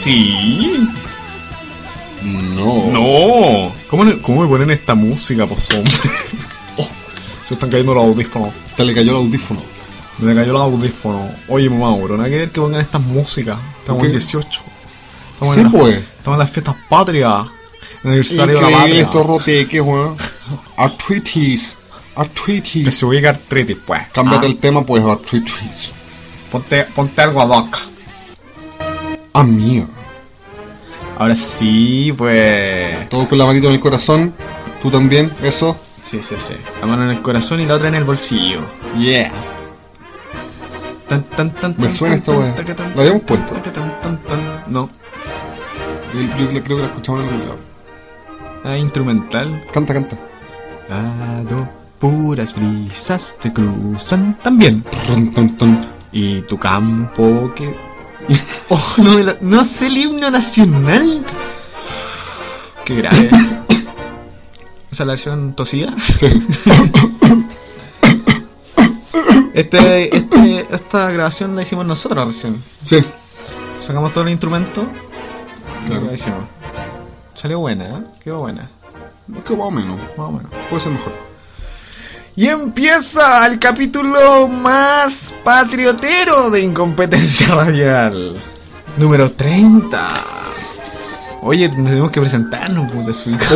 Sí. No. No. ¿Cómo me ponen esta música, pues, hombre? Oh, se están cayendo los audífonos. Te le cayó el audífono. Me cayó el audífono. Oye, Mauro, nada que ver que pongan estas músicas. Estamos en 18. Estamos Sí, pues. Estamos en las fiestas patrias. El aniversario de la Increíble patria. estos roteques, weón. Arthritis. Que se ubica artritis, pues. Cámbiate el tema, pues, arthritis. Ponte algo ad hoc. Amigo. Ahora sí, pues. Todo con la manito en el corazón. Tú también, eso. Sí. La mano en el corazón y la otra en el bolsillo. Yeah. Me suena esta weá. ¿La habíamos puesto? No. Yo creo que la escuchamos en algún lado. Instrumental. Canta. Puras brisas te cruzan también. Y tu campo que... Oh, no sé el himno nacional. Qué grave. ¿Esa es la versión tosida? Sí. Esta grabación la hicimos nosotros recién. Sí. Sacamos todos los instrumentos. Claro. La hicimos. Salió buena, ¿eh? Quedó buena. Es que más o menos. Puede ser mejor. Y empieza el capítulo más patriotero de Incompetencia Radial. Número 30. Oye, tenemos que presentarnos, puta su hija.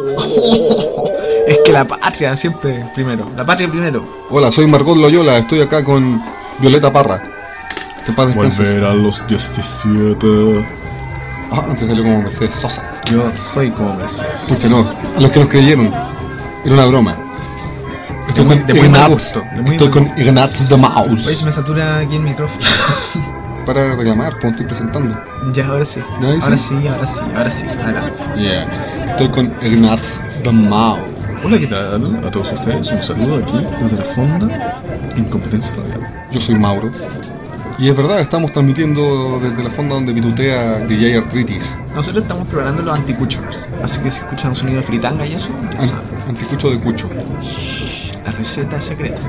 Es que la patria siempre primero. La patria primero. Hola, soy Margot Loyola. Estoy acá con Violeta Parra. Que paz descanses. Volver a los 17. Ah, antes salió como Mercedes Sosa. Yo soy como Mercedes. Pucha, no. A los que nos creyeron. Era una broma. Estoy con Ignaz the Mouse. Oye, se me satura aquí el micrófono. Para reclamar, como estoy presentando. Ya, ahora sí. Ahora sí. Adelante. Yeah. Estoy con Ignaz the Mouse. Hola, ¿qué tal? A todos ustedes, un saludo aquí desde la fonda Incompetencia Radial. Yo soy Mauro. Y es verdad, estamos transmitiendo desde la fonda donde pitutea DJ Arthritis. Nosotros estamos probando los anticuchos, así que si escuchan un sonido de fritanga y eso, ya saben. Anticucho de cucho. La receta secreta.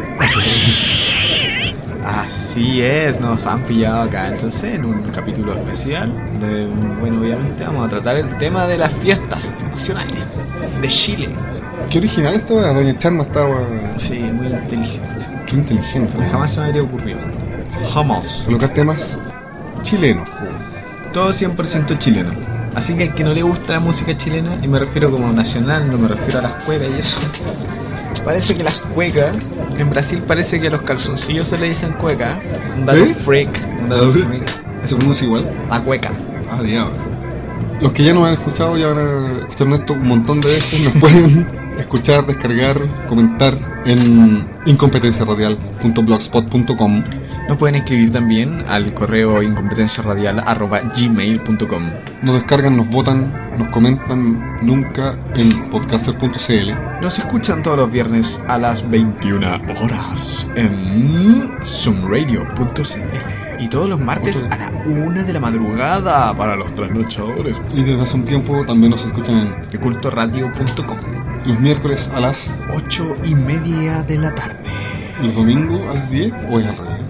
Así es, nos han pillado acá entonces en un capítulo especial bueno, obviamente vamos a tratar el tema de las fiestas nacionales de Chile. Qué original esto, doña Charma estaba... Sí, muy inteligente. Qué inteligente. Jamás se me habría ocurrido. Sí. Jamás. Colocar temas chilenos. Todo 100% chileno. Así que al que no le gusta la música chilena, y me refiero como nacional, no me refiero a las cuecas y eso. Parece que las cuecas, en Brasil parece que a los calzoncillos se le dicen cueca. Un dato freak. ¿Se pronuncia igual? La cueca. Ah, diablo. Los que ya nos han escuchado ya van a escuchar esto un montón de veces. Nos pueden escuchar, descargar, comentar en incompetenciaradial.blogspot.com. Nos pueden escribir también al correo incompetenciaradial@gmail.com. Nos descargan, nos votan, nos comentan nunca en podcaster.cl. Nos escuchan todos los viernes a las 21 horas en zoomradio.cl. Y todos los martes a la 1 de la madrugada para los trasnochadores. Y desde hace un tiempo también nos escuchan en decultoradio.com. Los miércoles a las 8:30 de la tarde. ¿Los domingos a las 10 o es al revés?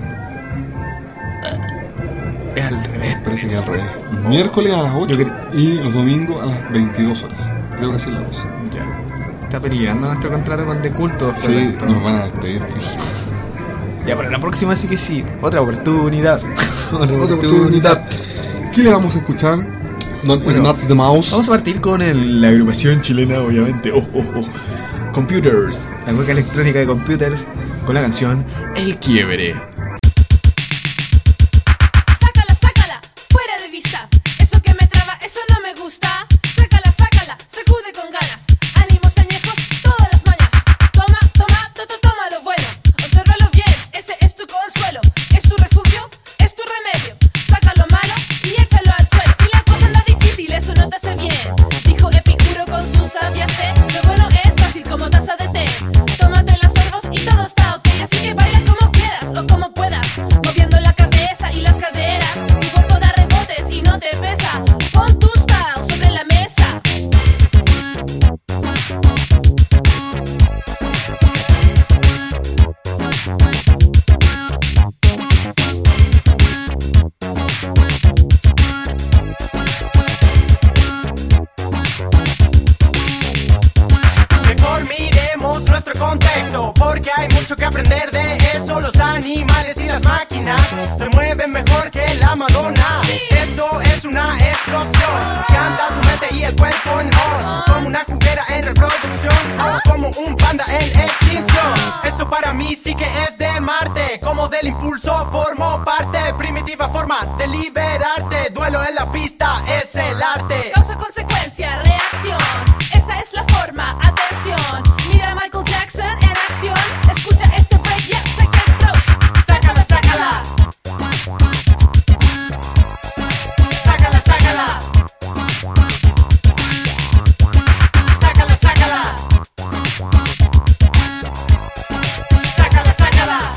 Es al revés, parece que es al revés. Miércoles a las 8 y los domingos a las 22 horas. Creo que así es la cosa. Ya. Está peligrando nuestro contrato con The Culto. Sí, nos van a despedir, frígido. Ya, para la próxima sí que sí. Otra oportunidad. Otra oportunidad. ¿Qué le vamos a escuchar? Nuts the Mouse. Vamos a partir con la agrupación chilena, obviamente. Computers. La cueca electrónica de Computers con la canción El Quiebre. Sácala, sácala, fuera de vista. Eso que me traba, eso no me gusta. Sácala, sácala, sacude con ganas. Ánimos añejos, todas las mañas. Toma, toma, toma lo bueno. Obsérvalo bien, ese es tu consuelo. Es tu refugio, es tu remedio. Saca lo malo y échalo al suelo. Si la cosa anda difícil, eso no te hace bien. Dijo Epicuro con su sabia fe. Lo bueno es fácil como taza de té. Tómate los sorbos y todo está ok. Así que baila como quieras o como te ves mejor que la Madonna. Esto es una explosión. Canta tu mente y el cuerpo no. Como una juguera en reproducción o como un panda en extinción. Esto para mí sí que es de Marte. Como del impulso formo parte. Primitiva forma de liberarte. Duelo en la pista es el arte. Causa, consecuencia, reacción. Esta es la forma, atención. Mira a Michael Jackson en acción. Escucha este break, ya saca el flow. Sácala, sácala. Sácala, sácala. Sácala, sácala. Sácala, sácala.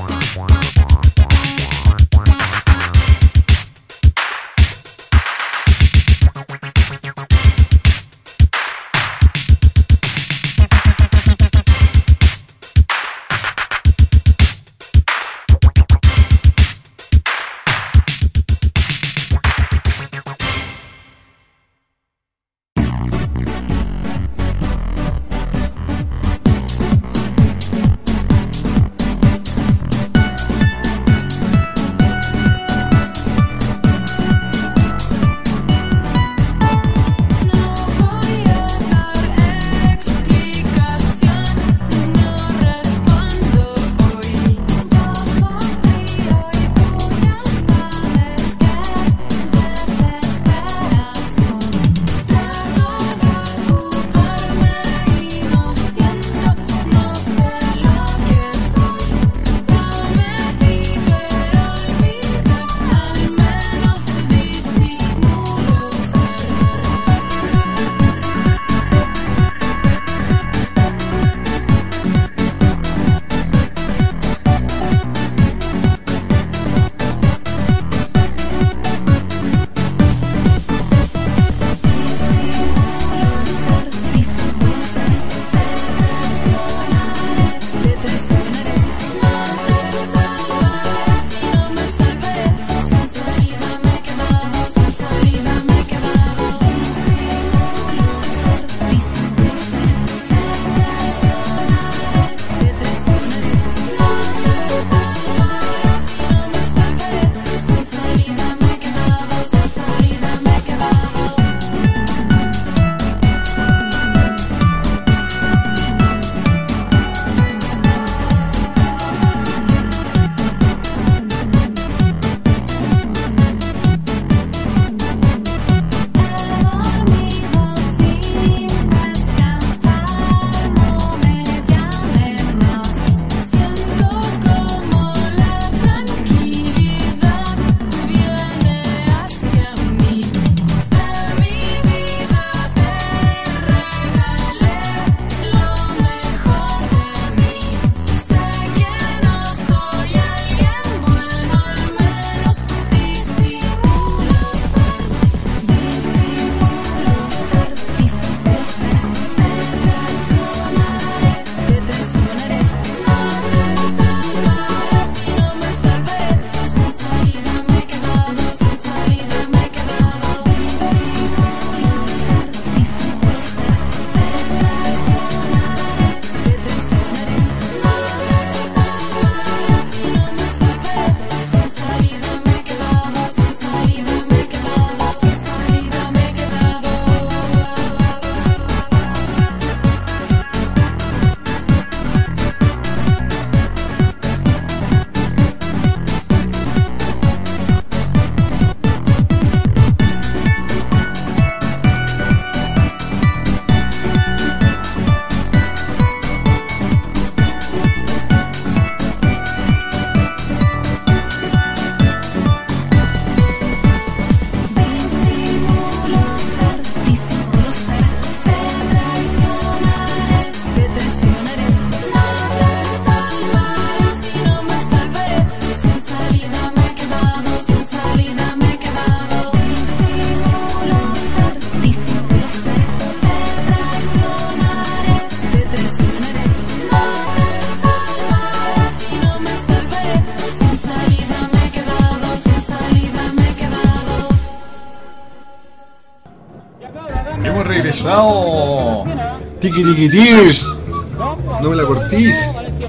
Hemos regresado. Tiki Tiki Tears. No me la cortís.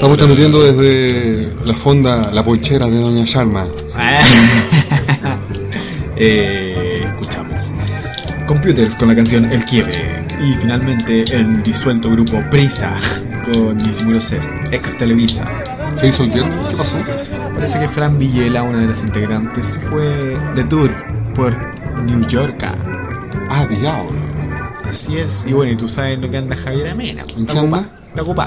Estamos transmitiendo desde la fonda La Ponchera de Doña Sharma. Escuchamos Computers con la canción El Quiebre. Y finalmente el disuelto grupo Prisa con Disimulo Ser, ex Televisa. ¿Se disolvieron? ¿Qué pasó? Parece que Fran Villela, una de las integrantes, fue de tour por New York. Ah, diablo. Así es. Y bueno, y tú sabes lo que anda Javier Amena. ¿En qué anda? Está ocupado.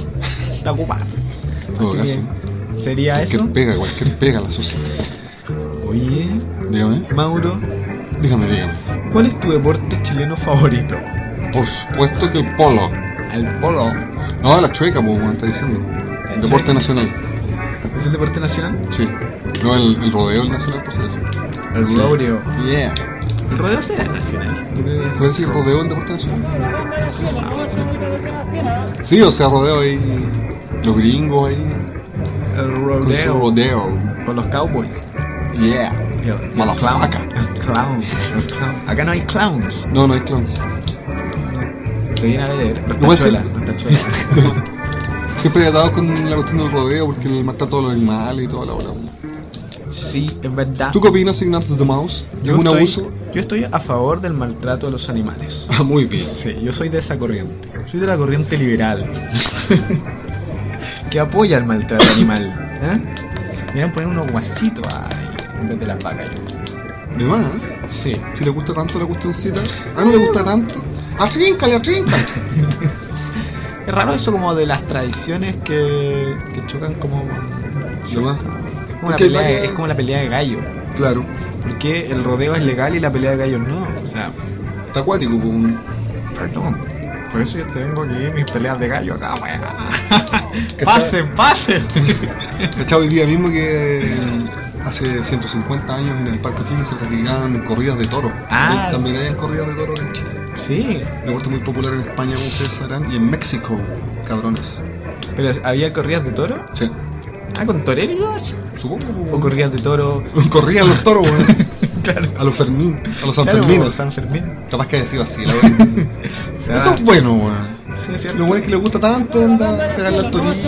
Todo Así caso. que, ¿sería eso? Cualquier pega la sociedad. Oye, Dígame, Mauro, dígame. ¿cuál es tu deporte chileno favorito? Por supuesto que el polo. Al polo. No, la chueca, como está diciendo. El deporte chueca? nacional. ¿Es el deporte nacional? Sí. No, el rodeo el nacional, por si acaso. El Sí. rodeo. Yeah. El rodeo será nacional. Yo creo que ¿Se puede decir rodeo el deporte nacional? Sí, o sea, rodeo ahí. Los gringos ahí. el Con su rodeo. rodeo. Con los cowboys. Yeah. El Motherfucker. clown. Acá no hay clowns. No, no hay clowns. Te vienen a ver los Igual tachuelas. Los tachuelas. Siempre he dado con la cuestión del rodeo porque el maltrato a los animales y toda la bola. Sí, es verdad. ¿Tú qué opinas, Ignatus the Mouse? ¿Es un abuso? Yo estoy a favor del maltrato a los animales. Ah, muy bien. Sí, yo soy de esa corriente. Soy de la corriente liberal. Que apoya el maltrato animal. Miran poner unos guasitos ahí en vez de las vacas. De más, ¿eh? Sí. Si le gusta tanto la cuestioncita. Ah, no le gusta tanto. ¡Atríncale! Es raro eso como de las tradiciones que chocan como... ¿De más? Es como, Porque hay pelea, varias- es como la pelea de gallo. Claro. Porque el rodeo es legal y la pelea de gallos no. O sea, Está acuático, pues. perdón. Por eso yo tengo aquí mis peleas de gallo acá, weón. ¿Cachai? ¡Pasen! ¿Cachado? Hoy día mismo que hace 150 años en el Parque O'Higgins se practicaban corridas de toros. Ah. También hay corridas de toros en Chile. Sí, Deporte muy popular en España, como ustedes sabrán, y en México, cabrones. pero ¿había corridas de toro? Sí, Ah, ¿con toreros? supongo. ¿O corridas de toro? Corrían los toros, weón. Claro. A los Fermín, a los Claro, Sanfermines. San Fermín. Capaz que haya sido así, la verdad. O sea, Eso es bueno, weón. sí, es cierto. Lo bueno es que le gusta tanto, anda, pegarle al torito.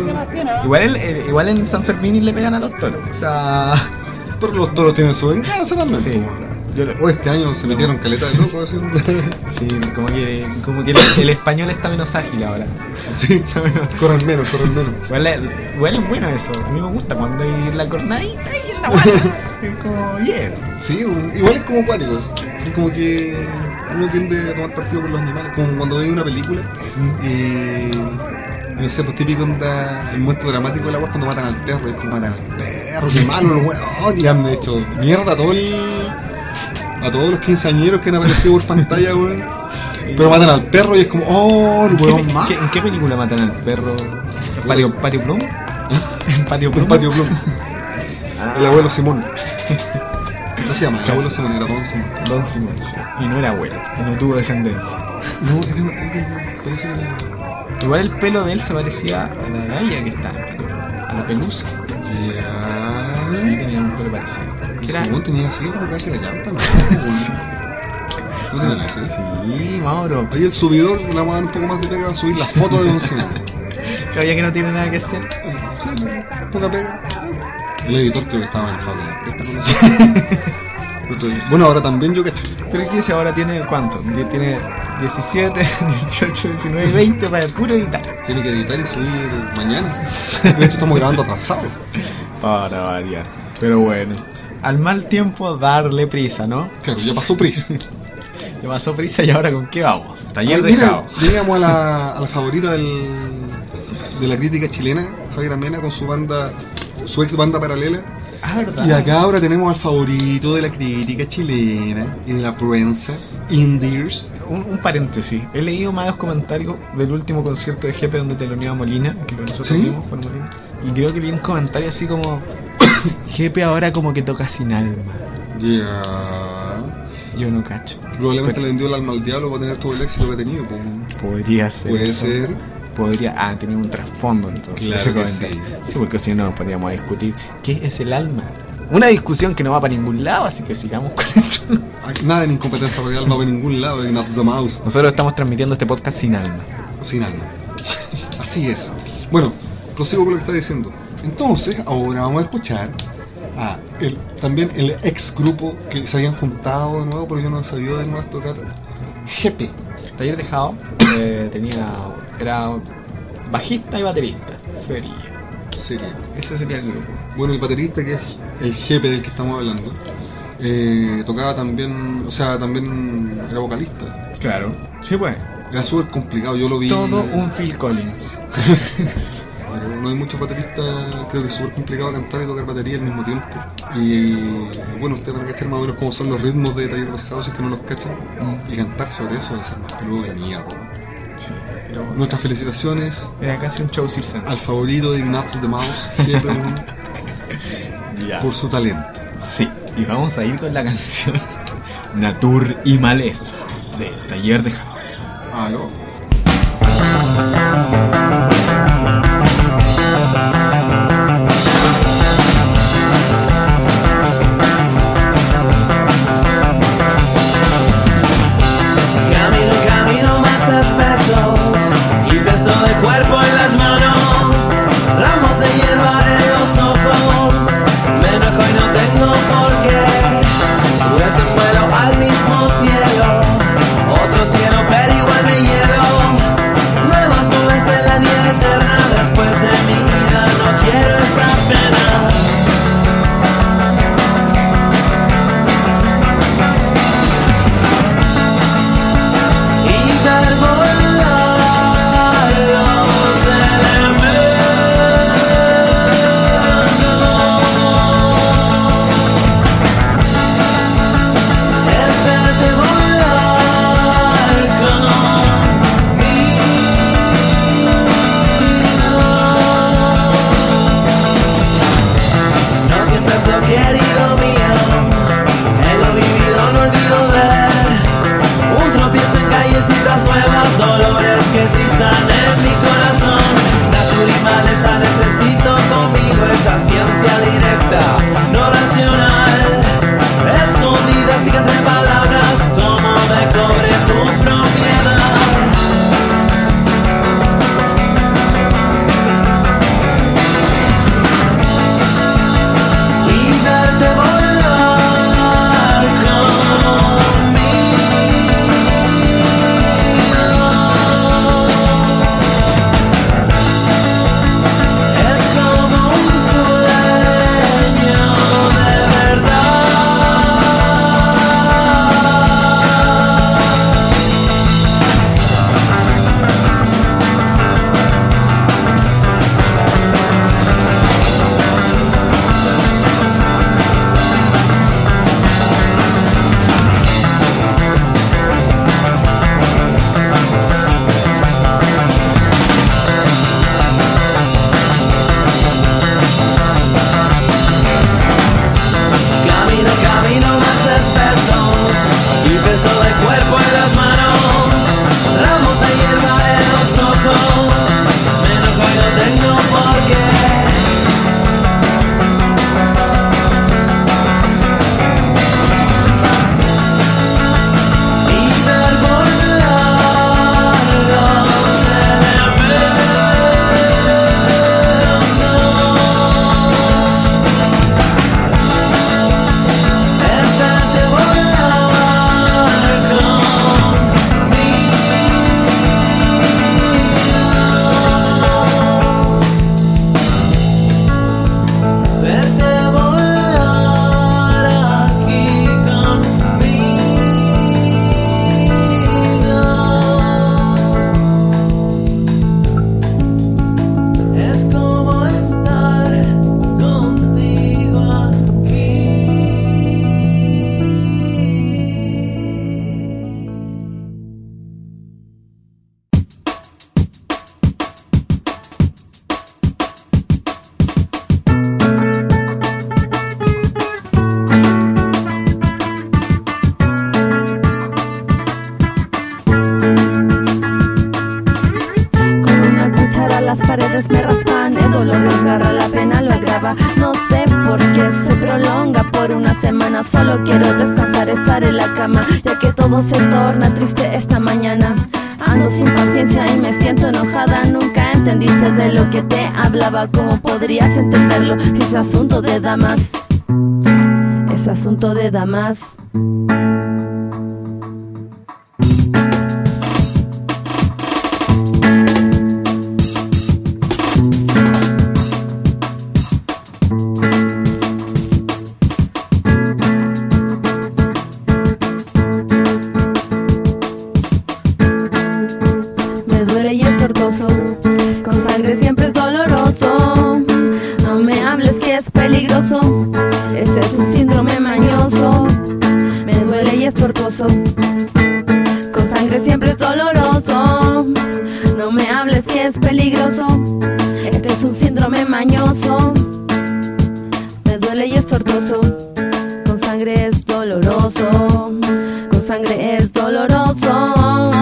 Igual en San Fermín le pegan a los toros. O sea, Pero los toros tienen su venganza también, sí. po, weón. Yo lo- O este año se metieron caleta de locos haciendo. sí, como que el español está menos ágil ahora. Sí, corren menos. Igual es bueno eso. A mí me gusta cuando hay la cornadita y en la guata. Es como, yeah. Sí, igual es como acuático eso. Es como que uno tiende a tomar partido por los animales. Como cuando veis una película y no sé, pues típico onda el momento dramático de la weá cuando matan al perro. Es como matan al perro, qué malo los weón. Y han hecho mierda a todos los quinceañeros que han aparecido por pantalla, weón. Pero matan al perro y es como, oh, el weón más. ¿En qué película matan al perro? ¿Patio Plum? ¿En Patio Un Plum? patio plum. Ah, El abuelo Simón. ¿Cómo se llama? El abuelo Simón, era Don Simón. Don Simón, sí. Y no era abuelo, y no tuvo descendencia. No, parece que era. Igual el pelo de él se parecía a la galla que está en Patio Plum, a la pelusa. Sí, Ya. tenía un pelo parecido. ¿Qué era? Simón tenía así como casi la llanta, ¿no? ¿No tenía así? Sí, Mauro. Ahí el subidor le vamos a dar un poco más de pega a subir la foto de Don Simón. Sabía que no tiene nada que hacer. Sí, poca pega. El editor creo que estaba enojado con la presta con eso. Bueno, ahora también yo cacho. Pero ¿qué dice ahora? ¿Tiene cuánto? Tiene 17, 18, 19, 20 para puro editar. Tiene que editar y subir mañana. De hecho estamos grabando atrasados. Para variar. Pero bueno, al mal tiempo darle prisa, ¿no? Claro, ya pasó prisa. Le pasó prisa y ahora ¿con qué vamos? Taller Mira, dejado. llegamos a la favorita de la crítica chilena, Javier Amena, con su banda, su ex banda paralela. Ah, ¿verdad? Y acá ahora tenemos al favorito de la crítica chilena y de la prensa, Indies. Un paréntesis. He leído malos comentarios del último concierto de Jepe donde teloneó a Molina, que nosotros ¿Sí? vimos con Molina. Y creo que leí un comentario así como: Jepe ahora como que toca sin alma. Ya. Yo no cacho. Probablemente Pero- le vendió el alma al diablo para tener todo el éxito que ha tenido. Pues. Podría ser. Puede eso. ser. Podría. Ah, tenía un trasfondo entonces. Claro ese que comentario. sí. Sí, porque si no nos podríamos a discutir qué es el alma. Una discusión que no va para ningún lado, así que sigamos con esto. Nada en incompetencia real, no va a ningún lado, en Not the Mouse. Nosotros estamos transmitiendo este podcast sin alma. Sin alma. Así es. Bueno, prosigo con lo que está diciendo. Entonces, ahora vamos a escuchar a también el ex grupo que se habían juntado de nuevo, pero yo no he sabido de nuevo tocar. GP. Taller de Jao era bajista y baterista. Sería. Ese sería el grupo. Bueno, el baterista, que es el GP del que estamos hablando, tocaba también, o sea, también era vocalista. Claro. Sí, pues. Era súper complicado, yo lo vi. Todo un Phil Collins. Pero no hay muchos bateristas, creo que es súper complicado cantar y tocar batería al mismo tiempo. Y bueno, ustedes van a cachar más o menos cómo son los ritmos de Taller de House, es que no los cachan. Y cantar sobre eso debe ser más peludo que la mierda. Sí, pero nuestras felicitaciones era casi un show circense al favorito de Ignatius the Mouse, GP, por su talento. Sí, y vamos a ir con la canción Natur y Maleza de Taller de House. ¿Aló? Camino más espesos y peso de cuerpo en las manos, ramos de hierba en los ojos, me enojo y no tengo por qué, vuelto en vuelo al mismo cielo, otro cielo pero igual me hielo, nuevas nubes en la nieve eterna, después de mi ida no quiero esa pena. Dolores que trizan en mi corazón. Naturaleza necesito conmigo esa ciencia directa, no racional, escondida entre palabras, como me cobre tu propiedad. Y verte volar conmigo. Camino más espesos y peso de cuerpo en las manos, ramos de hierba en los ojos, me enojo y no tengo por qué. Y ver volar los elementos. Solo quiero descansar, estar en la cama, ya que todo se torna triste esta mañana. Ando sin paciencia y me siento enojada. Nunca entendiste entendiste de lo que te hablaba, ¿cómo podrías entenderlo? Si es asunto de damas, es asunto de damas. Con sangre siempre es doloroso. No me hables que es peligroso. Este es un síndrome mañoso. Me duele y es tortuoso. Con sangre siempre es doloroso. No me hables que es peligroso. Este es un síndrome mañoso. Me duele y es tortuoso. Con sangre es doloroso. Con sangre es doloroso.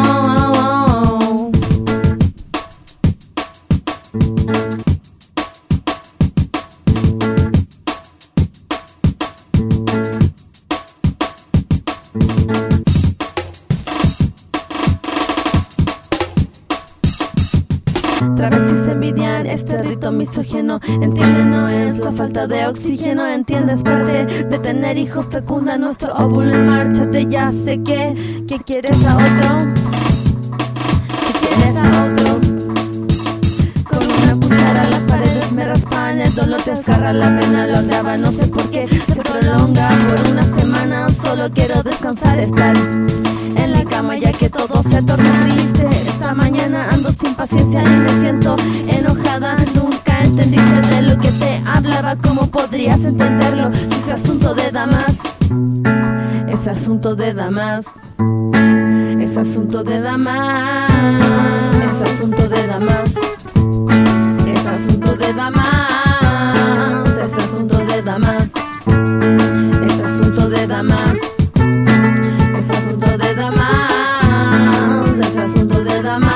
Travestis envidian este rito misógeno. Entiende, no es la falta de oxígeno. Entiende, es parte de tener hijos. Fecunda nuestro óvulo en márchate. Ya sé que quieres a otro. Que quieres a otro. Con una cuchara las paredes me raspan. El dolor te desgarra, la pena lo agrava. No sé por qué se prolonga por una semana. Solo quiero descansar, estar en la cama ya que todo se torna triste. Esta mañana ando sin paciencia y me siento enojada. Nunca entendiste de lo que te hablaba, ¿cómo podrías entenderlo? Es asunto de damas, es asunto de damas, es asunto de damas, es asunto de damas, es asunto de damas, es asunto de damas, es asunto de damas. Es asunto de damas, es asunto de damas.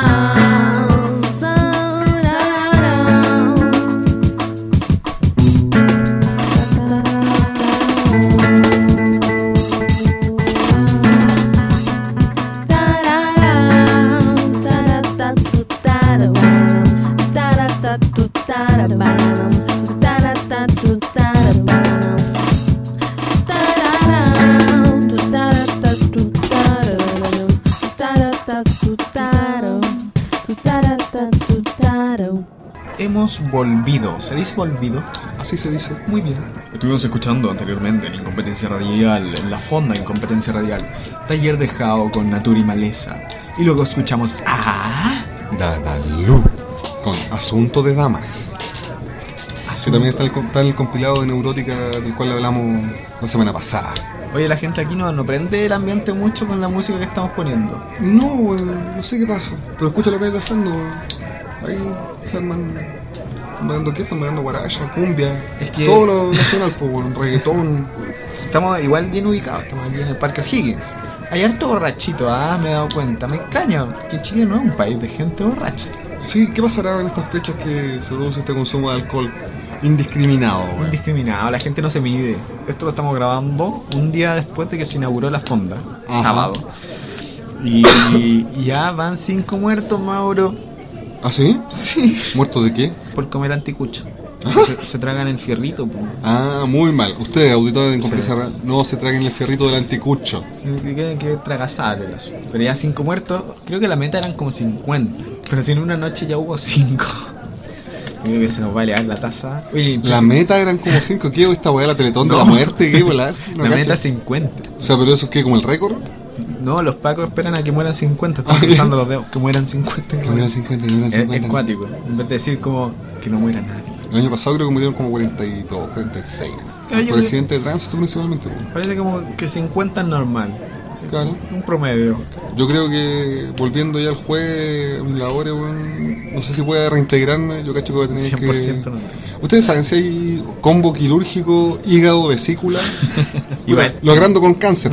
Hemos volvido. ¿Se dice volvido? Así se dice. Muy bien. Estuvimos escuchando anteriormente en Incompetencia Radial, en la fonda Incompetencia Radial, Taller de Jao con Natura y Maleza. Y luego escuchamos a Dadalú con Asunto de Damas. Que también está el compilado de Neurótica del cual hablamos la semana pasada. Oye, la gente aquí no prende el ambiente mucho con la música que estamos poniendo. No, no sé qué pasa. Pero escucha lo que hay de fondo. Ahí se arman. Están bailando qué, están bailando guaracha, cumbia. Es que todo lo nacional, pues, reggaetón. estamos igual bien ubicados, estamos aquí en el Parque O'Higgins. Hay harto borrachito, me he dado cuenta. Me extraña que Chile no es un país de gente borracha. Sí, ¿qué pasará en estas fechas que se produce este consumo de alcohol indiscriminado? Indiscriminado, la gente no se mide. Esto lo estamos grabando un día después de que se inauguró la fonda, sábado. Y ya van 5 muertos, Mauro. ¿Ah, sí? Sí. ¿Muertos de qué? Por comer anticucho. Se tragan el fierrito, po. Ah, muy mal. Ustedes, auditores de Incompetencia Radial, no se traguen el fierrito del anticucho. Que tragasable el asunto. Pero ya 5 muertos, creo que la meta eran como 50. Pero si en una noche ya hubo 5. Creo que se nos va a elevar la tasa. Oye, la meta eran como 5. ¿Qué? ¿Esta weá la Teletón de la muerte? ¿Qué bolas? No, la meta es 50. O sea, pero eso es que como el récord. No, los pacos esperan a que mueran 50. Están cruzando los dedos. Que mueran 50. Que mueran 50, que mueran 50. Es cuático. En vez de decir como que no muera nadie. El año pasado creo que murieron como 42, 46. Por accidente de tránsito principalmente. Parece como que 50 es normal. Claro. Un promedio. Yo creo que volviendo ya al jueves, mis labores, no sé si pueda reintegrarme. Yo cacho que voy a tener 100% que... no. ¿Ustedes saben si hay combo quirúrgico, hígado, vesícula? Igual. Logrando con cáncer.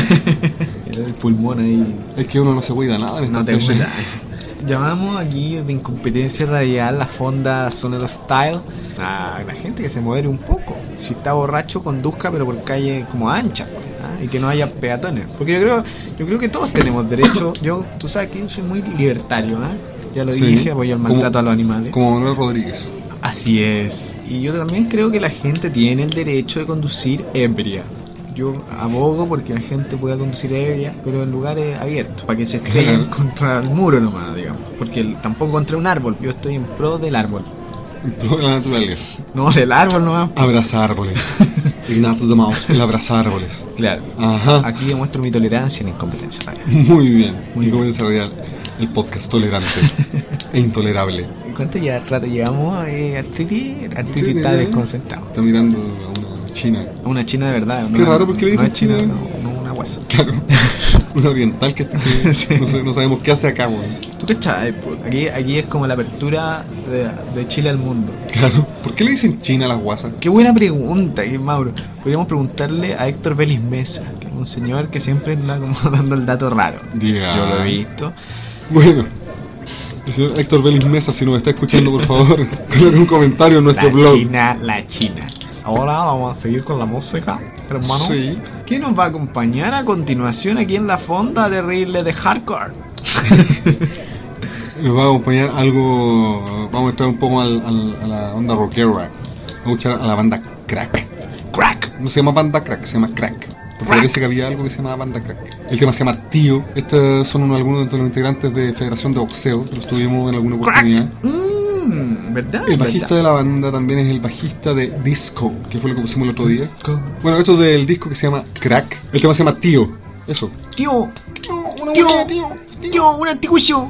El pulmón ahí. Es que uno no se cuida nada en No esta te fecha. cuidas. Llamamos aquí de Incompetencia Radial la fonda Sonero Style a la gente que se modere un poco. Si está borracho, conduzca, pero por calle como ancha, y que no haya peatones. Porque yo creo que todos tenemos derecho. Tú sabes que yo soy muy libertario, ya lo Sí. dije, apoyo el maltrato Como- a los animales. Como Manuel Rodríguez. Así es. Y yo también creo que la gente tiene el derecho de conducir ebria. Yo abogo porque la gente pueda conducir ebria, pero en lugares abiertos, para que se estrellen Claro. contra el muro nomás, digamos. Porque tampoco contra un árbol, yo estoy en pro del árbol. En pro de la naturaleza. No, del árbol nomás. Abraza árboles. Ignacio de Maus, el abraza árboles. Claro. Ajá. Aquí demuestro mi tolerancia en Incompetencia Radial. Muy bien. Muy Incompetencia Radial. El podcast tolerante e intolerable. ¿Cuánto ya rato llegamos? Artriti está desconcentrado. Está mirando a una china. Una china de verdad. Qué raro, porque le no dije es china, china. no una guasa. Claro. Una oriental que Sí. no sabemos qué hace acá, weón. ¿Tú qué sabes? Aquí es como la apertura de Chile al mundo. Claro. ¿Por qué le dicen china a las guasas? Qué buena pregunta, Mauro. Podríamos preguntarle a Héctor Vélez Mesa, que es un señor que siempre anda como dando el dato raro. Ya. Yo lo he visto. Bueno. El señor Héctor Vélez Mesa, si nos está escuchando, por favor, coloque un comentario en nuestro blog. La China. Ahora vamos a seguir con la música, hermano. Sí. ¿Quién nos va a acompañar a continuación aquí en la fonda terrible de hardcore? Nos va a acompañar algo. Vamos a entrar un poco a la onda rockera. Vamos a escuchar a la banda Crack. Crack. No se llama banda Crack, se llama Crack. Porque Crack. parece que había algo que se llamaba banda Crack. El tema se llama Tío. Estos son algunos de los integrantes de Federación de Boxeo, que los tuvimos en alguna oportunidad. ¿Verdad? El bajista de la banda también es el bajista de Disco, que fue lo que pusimos el otro día. Bueno, esto es del disco que se llama Crack. El tema se llama Tío. Eso. Tío, Una tío, buena, tío. tío, un anticucho.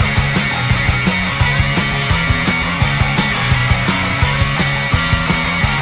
Tío,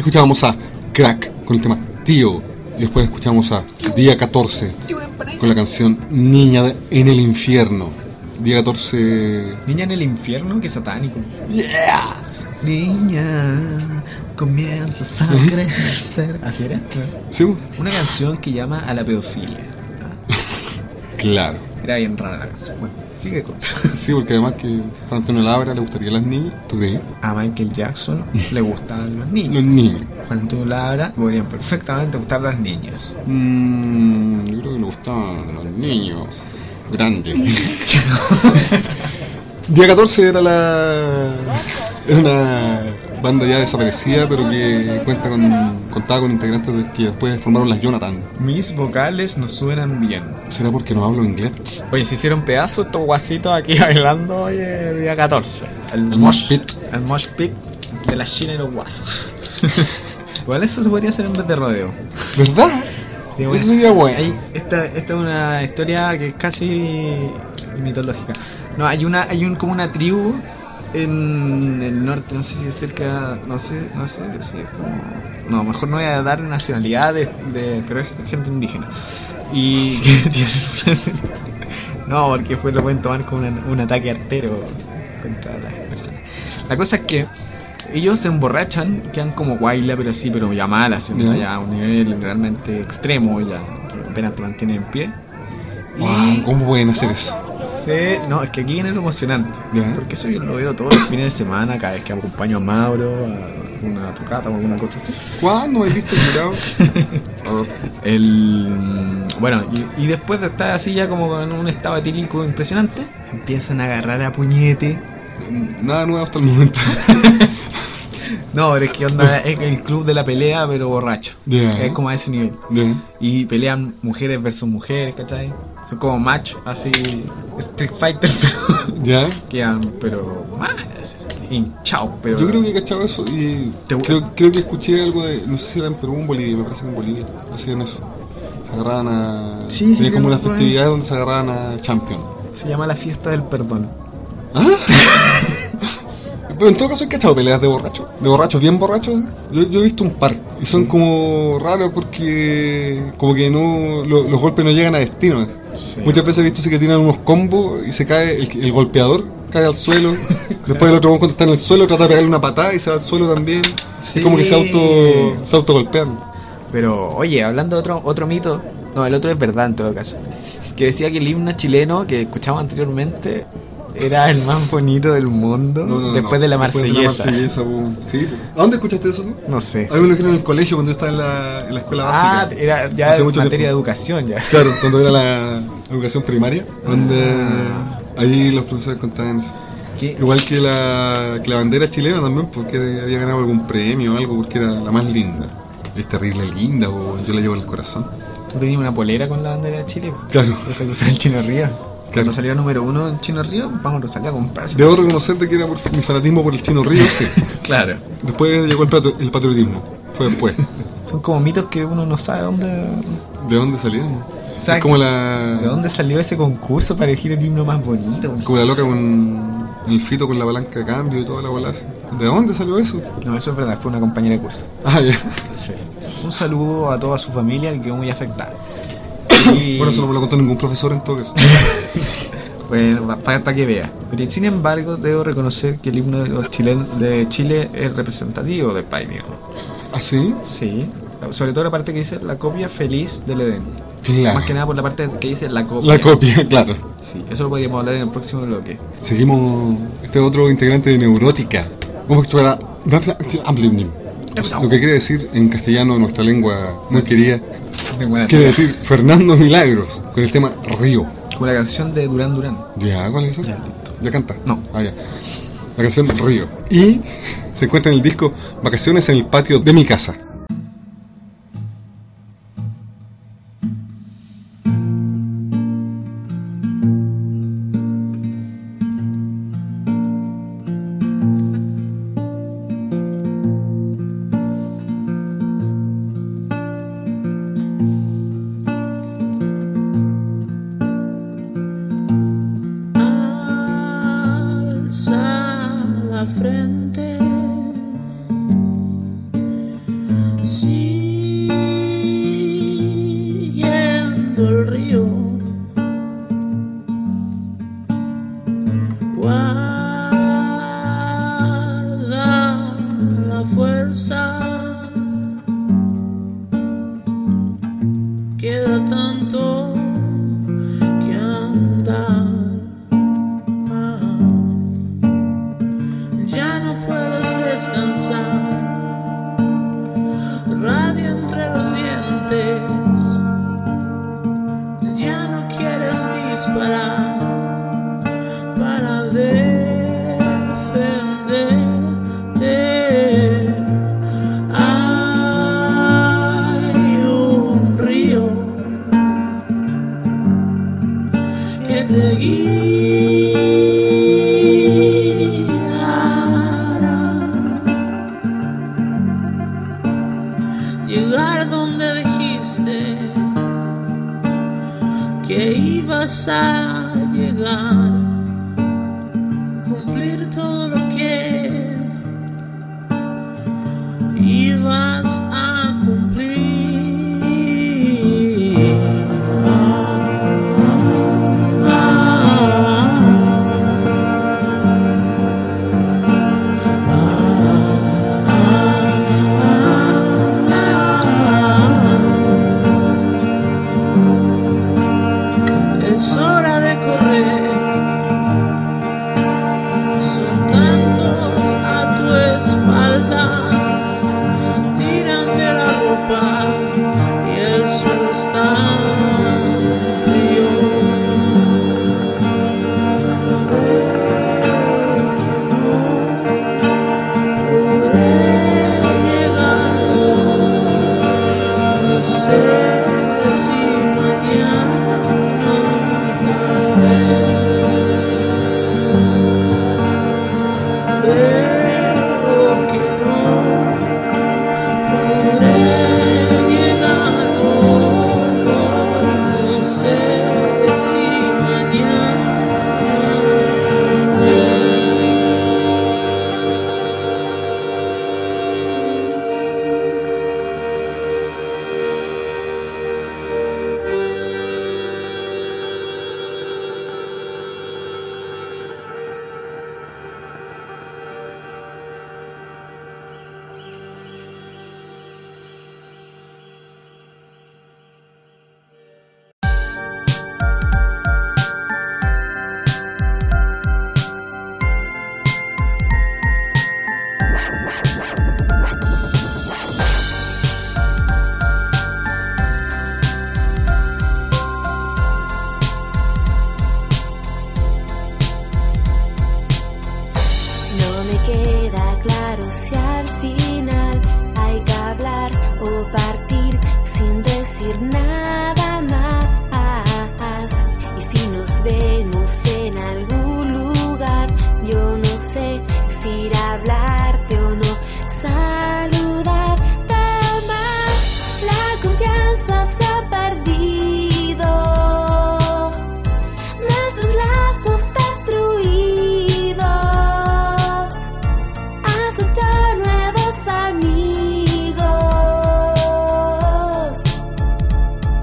escuchábamos a Crack con el tema Tío. Y después escuchamos a Día 14 con la canción Niña en el Infierno. Día 14... Niña en el infierno, qué satánico. ¡Yeah! Niña, comienzas a crecer. ¿Así era? ¿Sí? Una canción que llama a la pedofilia. Claro. Era bien rara la canción. Bueno, sigue con. Sí, porque además que Juan Antonio Labra le gustaría a las niñas. ¿Tú crees? A Michael Jackson le gustaban los niños. Los niños. Juan Antonio Labra podrían perfectamente gustar las niñas. Yo creo que le gustaban los niños grandes. Día 14 era una banda ya desaparecida, pero que contaba con integrantes que después formaron las Jonathan. Mis vocales no suenan bien. ¿Será porque no hablo inglés? Oye, se hicieron pedazos estos guasitos aquí bailando hoy día 14. El mosh pit. El mosh pit de la China y los guasos. Igual eso se podría hacer en vez de rodeo. ¿Verdad? Sí, bueno, eso sería bueno. Esta es una historia que es casi mitológica. No, como una tribu en el norte, no sé si es cerca, no sé si es como... No, mejor no voy a dar nacionalidad pero es gente indígena. Y que tiene... No, porque después lo pueden tomar como un ataque artero contra las personas. La cosa es que ellos se emborrachan, quedan como guayla, pero ya mal, así, ya a un nivel realmente extremo, ya que apenas te mantienen en pie. Wow, ¿cómo pueden hacer eso? No, es que aquí viene lo emocionante. ¿Ya? Porque eso yo lo veo todos los fines de semana, cada vez que acompaño a Mauro a una tocata o alguna cosa así. ¿Cuándo me viste mirado? Bueno, y después de estar así ya como en un estado etílico impresionante, empiezan a agarrar a puñete. Nada nuevo hasta el momento. No, pero es que onda es el club de la pelea, pero borracho. Yeah. Es como a ese nivel. Yeah. Y pelean mujeres versus mujeres, ¿cachai? Son como match, así, Street Fighter, pero ¿Ya? quedan, pero más hinchados, pero... Yo creo que he cachado eso y creo que escuché algo de, no sé si era en Perú o en Bolivia, me parece que en Bolivia hacían eso. Se agarraban a... Sí, tenía como una creo que festividad donde se agarraban a Champion. Se llama la fiesta del perdón. ¿Ah? Pero en todo caso, ¿hay cachado peleas de borrachos? De borrachos bien borrachos. Yo he visto un par. Y son como raros porque como que no los golpes no llegan a destino. Sí. Muchas veces he visto que tiran unos combos y se cae el golpeador, cae al suelo. Después el otro cuando está en el suelo trata de pegarle una patada y se va al suelo también. Sí. Es como que se autogolpean. Pero, oye, hablando de otro mito, no, el otro es verdad en todo caso, que decía que el himno chileno que escuchamos anteriormente era el más bonito del mundo después de la marsellesa. Sí. ¿A dónde escuchaste eso tú? No sé. A mí me lo dijeron en el colegio cuando yo estaba en la escuela básica. Era ya Hace materia mucho tiempo. de educación ya. Claro, cuando era la educación primaria, donde ahí los profesores contaban eso. ¿Qué? Igual que la bandera chilena también, porque había ganado algún premio o algo, porque era la más linda. Es terrible linda, yo la llevo en el corazón. ¿Tú tenías una polera con la bandera de Chile? Claro. Esa que usaba el Chino Río. Cuando Claro. salió número 1 en Chino Río, vamos a salir a comprarse. Debo reconocer de que era por mi fanatismo por el Chino Río, sí. Claro. Después llegó el patriotismo. Fue después. Son como mitos que uno no sabe dónde... ¿De dónde salieron? O sea, Es como ¿de dónde salió ese concurso para elegir el himno más bonito? Como la loca con el fito con la palanca de cambio y toda la bola. ¿De dónde salió eso? No, eso es verdad, fue una compañera de curso. Ah, ya. Sí. Un saludo a toda su familia que quedó muy afectada. Y... Bueno, eso no me lo contó ningún profesor en todo caso. Bueno, para que vea. Pero sin embargo, debo reconocer que el himno de Chile es representativo del país, digamos. ¿Ah, sí? Sí. Sobre todo la parte que dice la copia feliz del Edén. Claro. Más que nada por la parte que dice la copia. La copia, claro. Sí, eso lo podríamos hablar en el próximo bloque. Seguimos este otro integrante de Neurótica. Como que estuviera... Lo que quiere decir en castellano, nuestra lengua muy querida, quiere decir Fernando Milagros, con el tema Río. Como la canción de Durán Durán. ¿Ya? ¿Cuál es esa? Ya, listo. ¿Ya canta? No. Ah, ya. La canción Río. Y se encuentra en el disco Vacaciones en el patio de mi casa. Alza la frente, descansar. Radio entre los dientes, ya no quieres disparar para defenderte. Hay un río que te guiará, llegar donde dijiste que ibas a llegar, cumplir todo lo que ibas a cumplir. Es hora de correr, son tantos a tu espalda, tiran de la ropa y el suelo está frío. Podré llegar, no sé si mañana. Creo que no podré llegar hoy, no sé si mañana. No me queda claro si al final hay que hablar o partir sin decir nada más. Y si nos vemos en algún lugar, yo no sé si ir a hablarte o no, saludarte más. La confianza se ha perdido, nuestros lazos destruidos, aceptar nuevos amigos.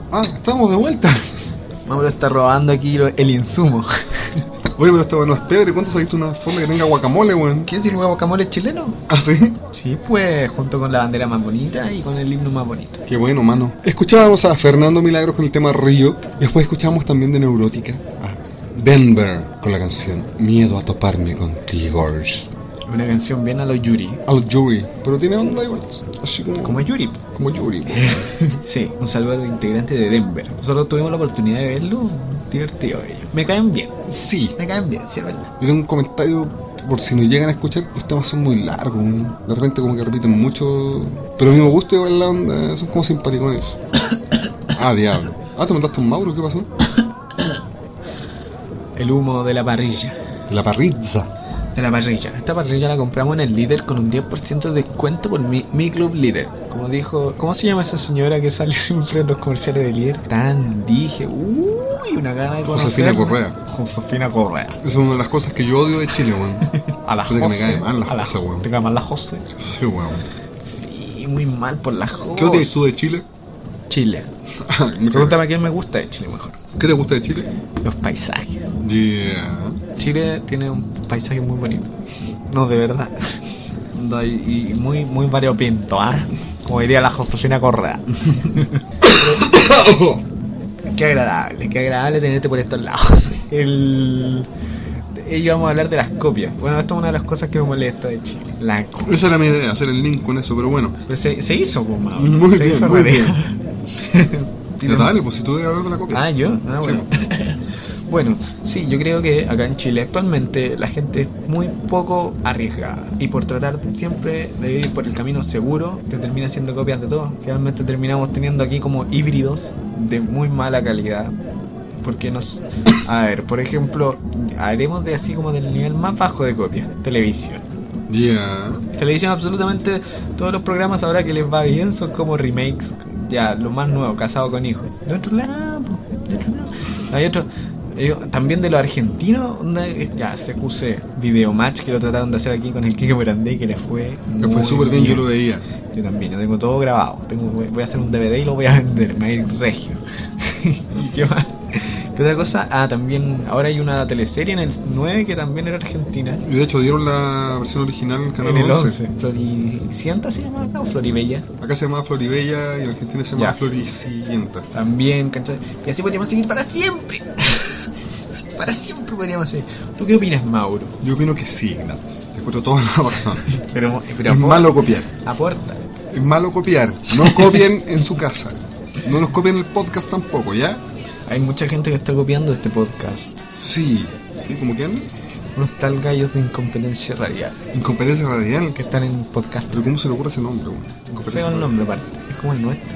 Ah, estamos de vuelta. Mauro está robando aquí el insumo. Oye, pero esto no es pebre. ¿Cuánto saliste una fonda que tenga guacamole, weón? ¿Quién si el guacamole es chileno? ¿Ah, sí? Sí, pues, junto con la bandera más bonita y con el himno más bonito. Qué bueno, mano. Escuchábamos a Fernando Milagros con el tema Río. Y después escuchábamos también de Neurótica a Denver con la canción Miedo a toparme contigo. Una canción bien a los Yuri. Al Yuri. Pero tiene onda igual. Así Como Yuri. Como Yuri. Sí, un saludo a los integrantes de Denver. Nosotros tuvimos la oportunidad de verlo. Divertido ellos. Me caen bien. Sí. Me caen bien, sí, es verdad. Yo tengo un comentario, por si nos llegan a escuchar, los temas son muy largos, ¿no? De repente como que repiten mucho, pero a mí me gusta igual la onda, son como simpaticones. Ah, diablo. Ah, ¿te mandaste un Mauro? ¿Qué pasó? El humo de la parrilla. De la parrilla. De la parrilla. Esta parrilla la compramos en el Líder con un 10% de descuento por mi Club Líder. Como dijo, ¿cómo se llama esa señora que sale siempre en los comerciales de Líder? Tan dije, uy, una gana de conocerla. Josefina Correa. Josefina Correa. Esa es una de las cosas que yo odio de Chile, weón. A la Puta Jose. que me cae mal la Jose, weón. ¿Te cae mal la Jose? Sí, weón. Sí, muy mal por la Jose. ¿Qué odias tú de Chile? Chile. Me Pregúntame a quién me gusta de Chile mejor. ¿Qué te gusta de Chile? Los paisajes. Yeah. Chile tiene un paisaje muy bonito. No, de verdad. Y muy, muy variopinto, ¿ah? Como diría la Josefina Correa. Qué agradable tenerte por estos lados. Ellos vamos a hablar de las copias. Bueno, esto es una de las cosas que me molesta de Chile. La copia. Esa era mi idea, hacer el link con eso, pero bueno. Pero se hizo, pues, Mauro. Muy se bien, hizo muy realidad. Ya dale, pues si tú debes hablar de la copia. Ah, ¿yo? Ah, bueno. Sí. Bueno, sí, yo creo que acá en Chile actualmente la gente es muy poco arriesgada. Y por tratar siempre de ir por el camino seguro, te termina haciendo copias de todo. Finalmente terminamos teniendo aquí como híbridos de muy mala calidad. Porque nos... A ver, por ejemplo, haremos de así como del nivel más bajo de copias. Televisión. Yeah. Televisión, absolutamente todos los programas ahora que les va bien son como remakes. Ya, lo más nuevo, Casado con Hijos. De otro lado, hay otro... También de los argentinos, ya, CQC, Videomatch, que lo trataron de hacer aquí con el Kike Morandé, que le fue Me fue súper bien, yo lo veía. Yo también, yo tengo todo grabado. Voy a hacer un DVD y lo voy a vender, me va a ir regio. ¿Y qué más? ¿Qué otra cosa? Ah, también, ahora hay una teleserie en el 9 que también era argentina. Y de hecho dieron la versión original en el canal En el 11. 11. Floricienta se llama acá, o Floribella. Acá se llama Floribella y en Argentina se llama Ya. Floricienta. También, ¿cachai? Y así podríamos seguir para siempre. Para siempre podríamos seguir. ¿Tú qué opinas, Mauro? Yo opino que sí, Ignaz. Te escucho toda la razón. Pero Es malo copiar. Aporta. Es malo copiar. No copien en su casa. No nos copien el podcast tampoco, ¿ya? Hay mucha gente que está copiando este podcast. Sí. ¿Sí? ¿Cómo que andan? Unos tal gallos de incompetencia radial Incompetencia radial. que están en podcast. Pero ¿cómo se le ocurre ese nombre, güey? Feo el nombre, aparte. Es como el nuestro.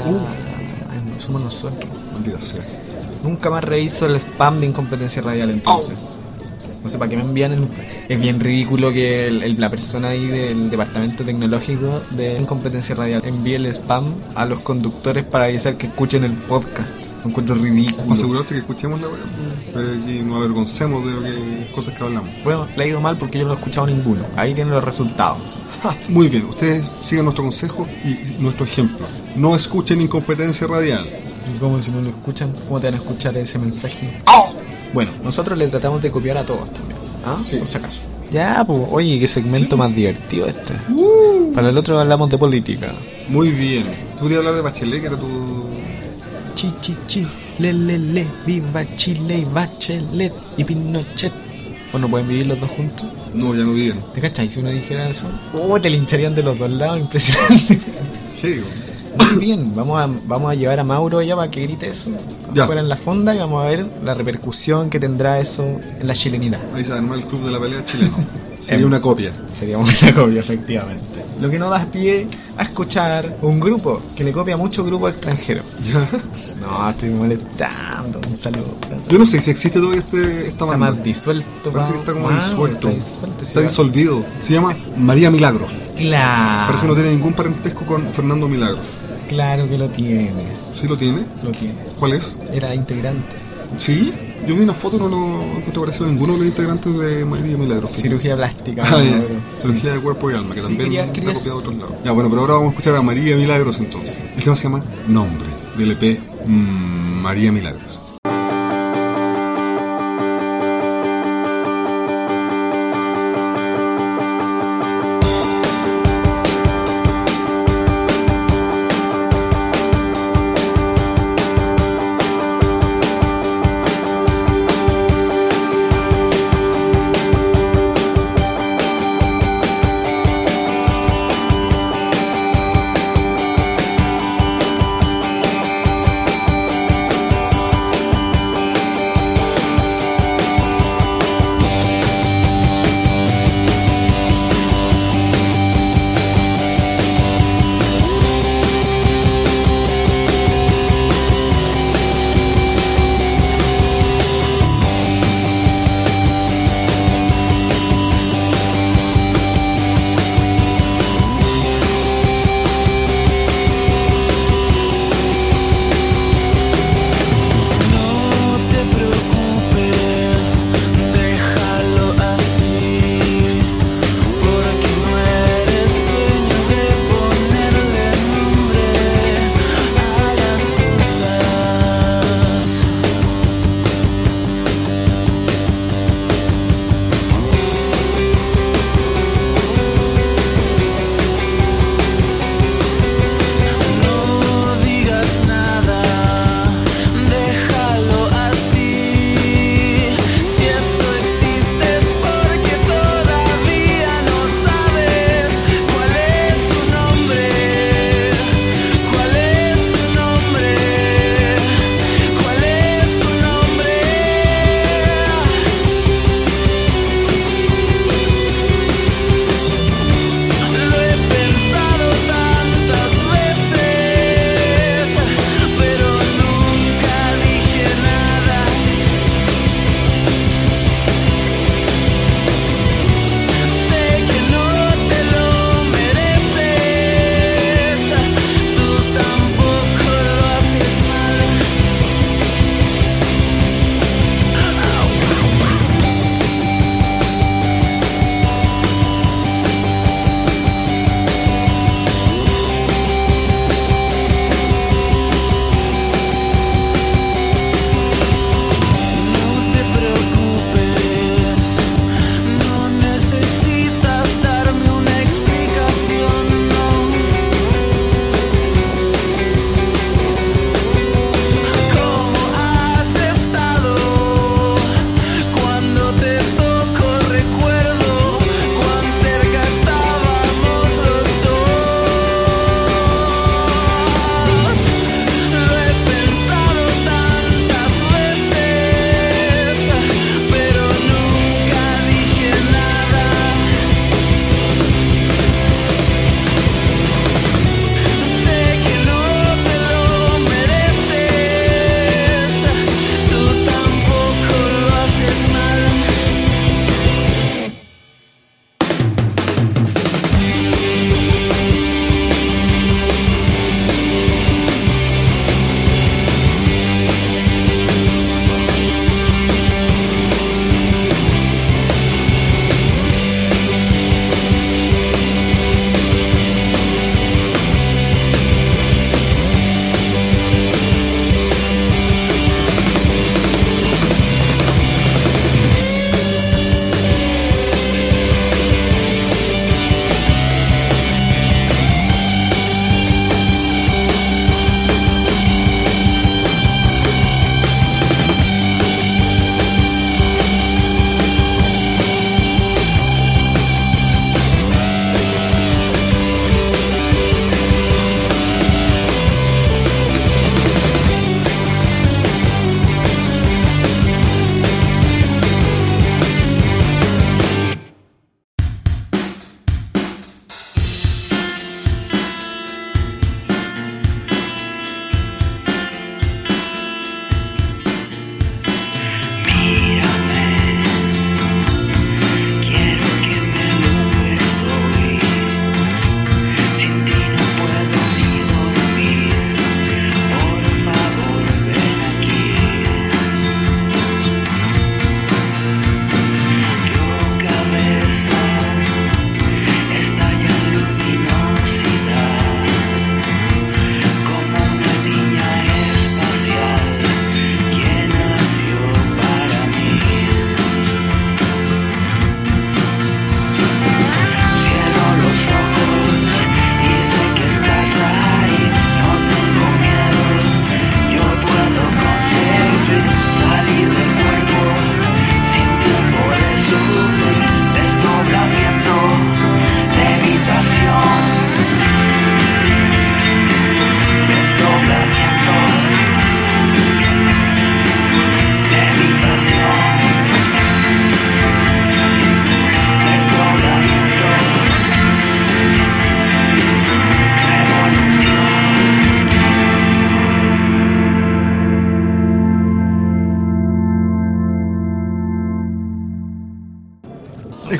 Somos nosotros. Maldita sea. Nunca más reviso el spam de incompetencia radial, entonces. No sé, ¿para qué me envían el...? Es bien ridículo que la persona ahí del departamento tecnológico de incompetencia radial envíe el spam a los conductores para avisar que escuchen el podcast. Lo encuentro ridículo. Para asegurarse que escuchemos la weá. Y nos avergoncemos de lo que, cosas que hablamos. Bueno, le ha ido mal porque yo no he escuchado ninguno. Ahí tienen los resultados. Muy bien, ustedes sigan nuestro consejo y nuestro ejemplo. No escuchen incompetencia radial. ¿Y cómo si no lo escuchan? ¿Cómo te van a escuchar ese mensaje? Bueno, nosotros le tratamos de copiar a todos también. ¿Ah? Sí. Por si acaso. Ya, pues, oye, qué segmento más divertido este. Para el otro hablamos de política. Muy bien. Tú querías hablar de Bachelet, que era tu... Chi, chi, chi, le, viva Chile y Bachelet y Pinochet. ¿O no pueden vivir los dos juntos? No, ya no viven. ¿Te cachai? Si uno dijera eso, te lincharían de los dos lados, impresionante. Sí, Muy bien, vamos a llevar a Mauro allá para que grite eso Ya. fuera en la fonda y vamos a ver la repercusión que tendrá eso en la chilenidad. ahí se armó el club de la pelea chileno. Sería una copia. Sería una copia, efectivamente. Lo que no da pie a escuchar un grupo que le copia a muchos grupos extranjeros. ¿Ya? No, estoy molestando. Un saludo. Yo no sé si existe todavía esta Está banda. más disuelto. Parece que está como Mauro, disuelto. Está disuelto, sí, Está va. disolvido. Se llama María Milagros. Claro. Parece que no tiene ningún parentesco con Fernando Milagros. Claro que lo tiene. ¿Sí lo tiene? Lo tiene. ¿Cuál es? Era integrante. ¿Sí? Yo vi una foto, no lo encontré parecido a ninguno de los integrantes de María Milagros. Cirugía plástica. Ah, ya. Mauro. Cirugía de cuerpo y alma, que Sí, también quería- está copiado de otros lados. Ya, bueno, pero ahora vamos a escuchar a María Milagros entonces. El tema se llama Nombre, del EP María Milagros.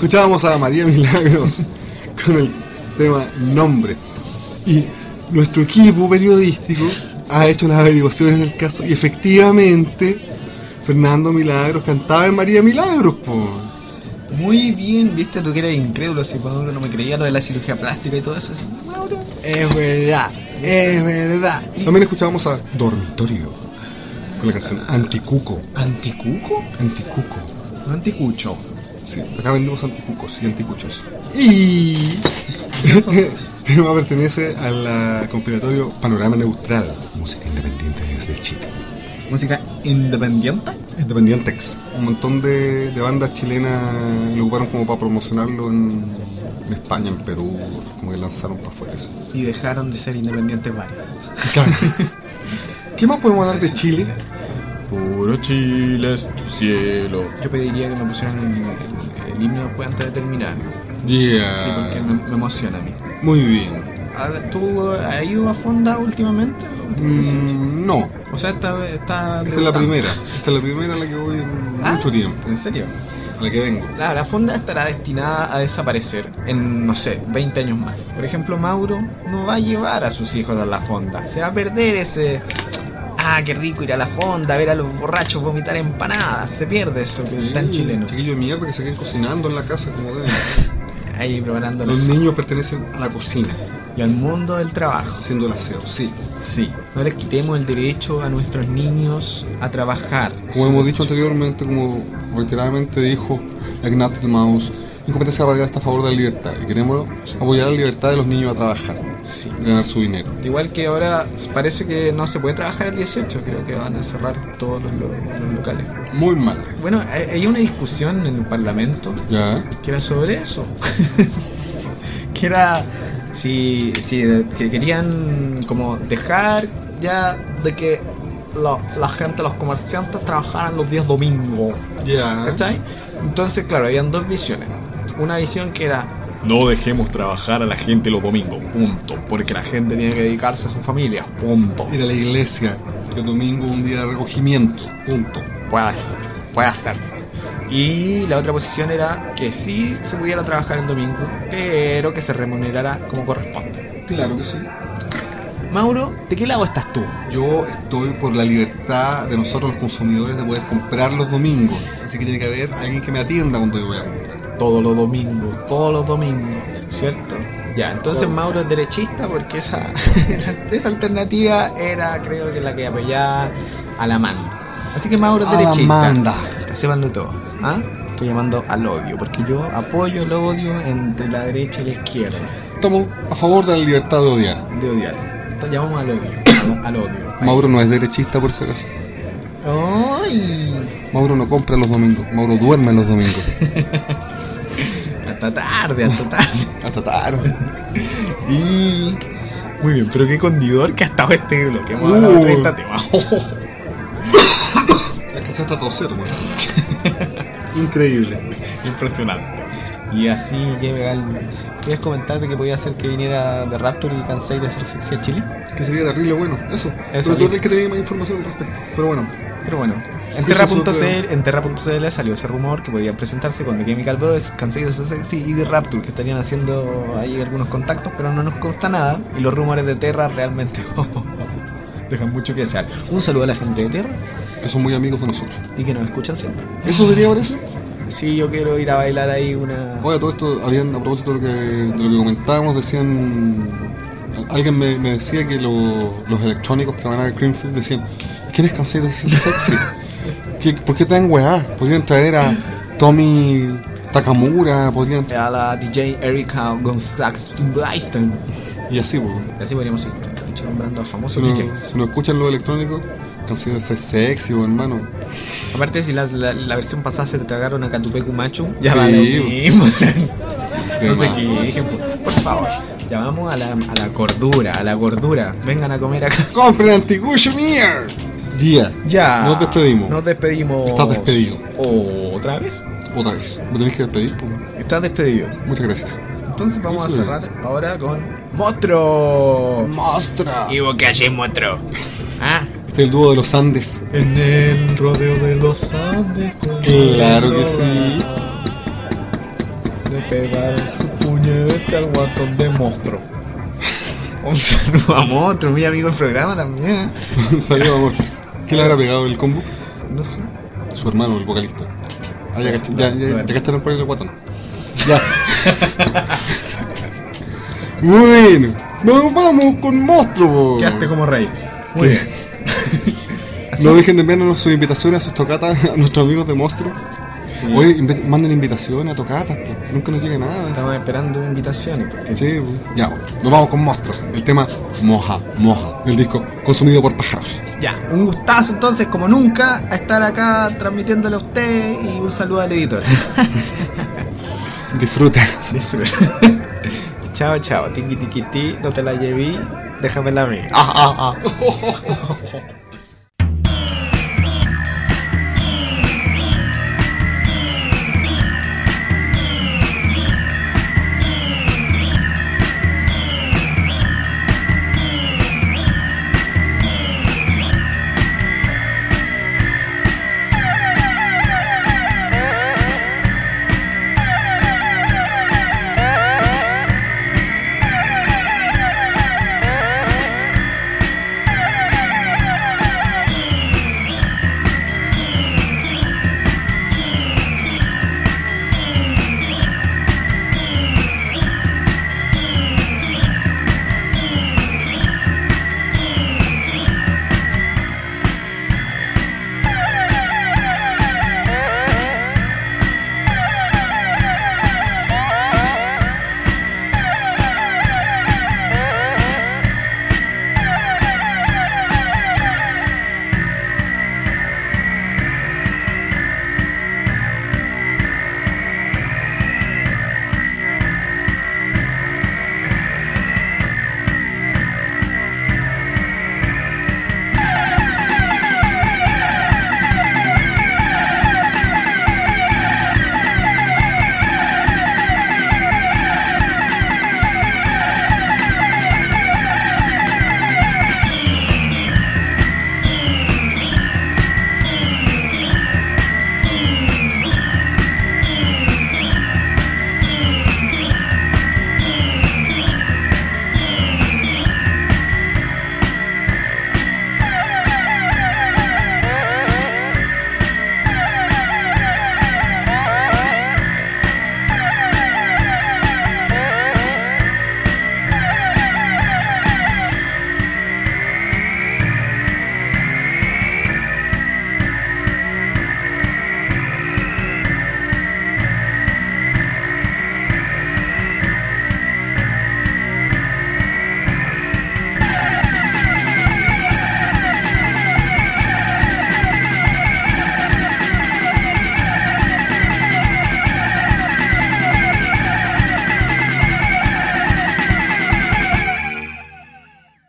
Escuchábamos a María Milagros con el tema Nombre. Y nuestro equipo periodístico ha hecho las averiguaciones del caso y efectivamente Fernando Milagros cantaba en María Milagros, po. Muy bien, viste, tú que eres incrédulo, si Mauro no me creía lo de la cirugía plástica y todo eso, así, Mauro, es verdad, es verdad. También escuchábamos a Dormitorio con la canción Anticuco. ¿Anticuco? Anticuco. No anticucho. Sí, acá vendemos anticucos y anticuchos. Y el tema pertenece al compilatorio Panorama Neutral, música independiente desde Chile. ¿Música independiente? Independientex. Un montón de bandas chilenas lo ocuparon como para promocionarlo en España, en Perú, como que lanzaron para afuera eso. Y dejaron de ser independientes varios. Claro. ¿Qué más podemos hablar de Chile? Puro Chile es tu cielo. Yo pediría que me pusieran el himno después antes de terminar. Yeah. Sí, porque me emociona a mí. Muy bien. Ahora, ¿tú has ido a Fonda últimamente? No. O sea, está Esta es la primera. Esta es la primera a la que voy en mucho tiempo. ¿En serio? A la que vengo. La Fonda estará destinada a desaparecer en, no sé, 20 años más. Por ejemplo, Mauro no va a llevar a sus hijos a la Fonda. Se va a perder ese... Ah, qué rico ir a la Fonda, ver a los borrachos vomitar empanadas. Se pierde eso que es tan chileno. Chiquillos de mierda que se queden cocinando en la casa como deben. Ahí preparando Los niños pertenecen a la cocina, y al mundo del trabajo. haciendo el aseo, sí. Sí, no les quitemos el derecho a nuestros niños a trabajar. Como hemos dicho anteriormente, como reiteradamente dijo Ignaz Maus, Incompetencia Radial está a favor de la libertad y queremos apoyar la libertad de los niños a trabajar, Sí. y ganar su dinero. Igual que ahora parece que no se puede trabajar el 18, creo que van a cerrar todos los locales. Muy mal. Bueno, hay una discusión en el Parlamento Ya. que era sobre eso. Que era que querían como dejar ya de que la gente, los comerciantes trabajaran los días domingos. Ya. ¿Cachai? Entonces, claro, habían dos visiones. Una visión que era: no dejemos trabajar a la gente los domingos, punto. Porque la gente tiene que dedicarse a su familia, punto. Ir a la iglesia, que el domingo es un día de recogimiento, punto. Puede hacerse. Y la otra posición era que sí se pudiera trabajar el domingo, pero que se remunerara como corresponde. Claro que sí. Mauro, ¿de qué lado estás tú? Yo estoy por la libertad de nosotros los consumidores de poder comprar los domingos. Así que tiene que haber alguien que me atienda cuando yo voy a comprar. Todos los domingos, ¿cierto? Ya, entonces Mauro es derechista porque esa alternativa era, creo que la que apoyaba a la Amanda. Así que Mauro es derechista. Amanda. Sépanlo todo. ¿Ah? Estoy llamando al odio, porque yo apoyo el odio entre la derecha y la izquierda. Estamos a favor de la libertad de odiar. De odiar. Entonces llamamos al odio. Al odio. Mauro no es derechista por si acaso. ¡Ay! Mauro no compra los domingos. Mauro duerme los domingos. Hasta tarde. Hasta tarde. Y... Muy bien, pero qué condidor que ha estado este bloque. Hemos hablado de 30 temas. Es que se está toser, weón. Increíble. Impresionante. Y así llega el... ¿Quieres comentarte que podía hacer que viniera de Rapture y Kansai de hacer sexy a Chile? Que sería terrible bueno, eso. Pero tú eres el que tenía más información al respecto. Pero bueno. En Terra.cl salió ese rumor que podían presentarse con The Chemical Brothers, Kansai de Sexy y The Rapture, que estarían haciendo ahí algunos contactos, pero no nos consta nada. Y los rumores de Terra realmente dejan mucho que desear. Un saludo a la gente de Terra, que son muy amigos de nosotros. y que nos escuchan siempre. ¿Eso sería por eso? Sí, yo quiero ir a bailar ahí una... Oye, todo esto, habían, a propósito de lo que comentábamos, decían... Alguien me decía que los electrónicos que van a Greenfield decían: ¿quién es Kansai de Sexy? ¿Por qué traen weá? Podrían traer a Tommy Takamura, podrían... a la DJ Erika González Blaisten. Y así, pues. Así podríamos ir nombrando a famosos Si DJs. no escuchan los electrónicos, Kansai de Sexy, hermano. Aparte, si la versión pasada se te tragaron a Catupecu Machu, ya Sí, va lo mismo. No se mal. quejen, por favor. Llamamos a la gordura. Vengan a comer acá. ¡Compren Anticucho Mier! Ya. Nos despedimos. Nos despedimos. Estás despedido. ¿Otra vez? Otra vez. Me tenés que despedir, pues. Estás despedido. Muchas gracias. Entonces vamos Eso a cerrar ahora con Monstruo. ¡Mostra! ¿Y vos qué haces, Monstruo? ¿Ah? Este es el dúo de los Andes. En el rodeo de los Andes. Claro que sí. Le pegaron su puñete al guatón de monstruo. Un saludo a Monstruo, muy amigo del programa también. Salió, amor. ¿Quién le habrá pegado el combo? No sé. Su hermano, el vocalista. Ah, ya No, ya no. cacharon por el guatón. Ya. Bueno, nos vamos con Monstruo. Quedaste como rey. Muy bien. Así No es. dejen de enviarnos sus invitaciones, sus tocatas a nuestros amigos de Monstruo. Sí. Oye, manden invitaciones a tocatas, pues. Nunca nos llega nada. Estamos esperando invitaciones. Porque Sí, pues. Ya, nos vamos con Monstruo. El tema Moja, el disco consumido por pájaros. Ya, un gustazo entonces, como nunca, a estar acá transmitiéndole a usted y un saludo al editor. Disfruta. Chao, chao, tiqui tiqui ti, no te la lleví, déjamela a mí. Ah.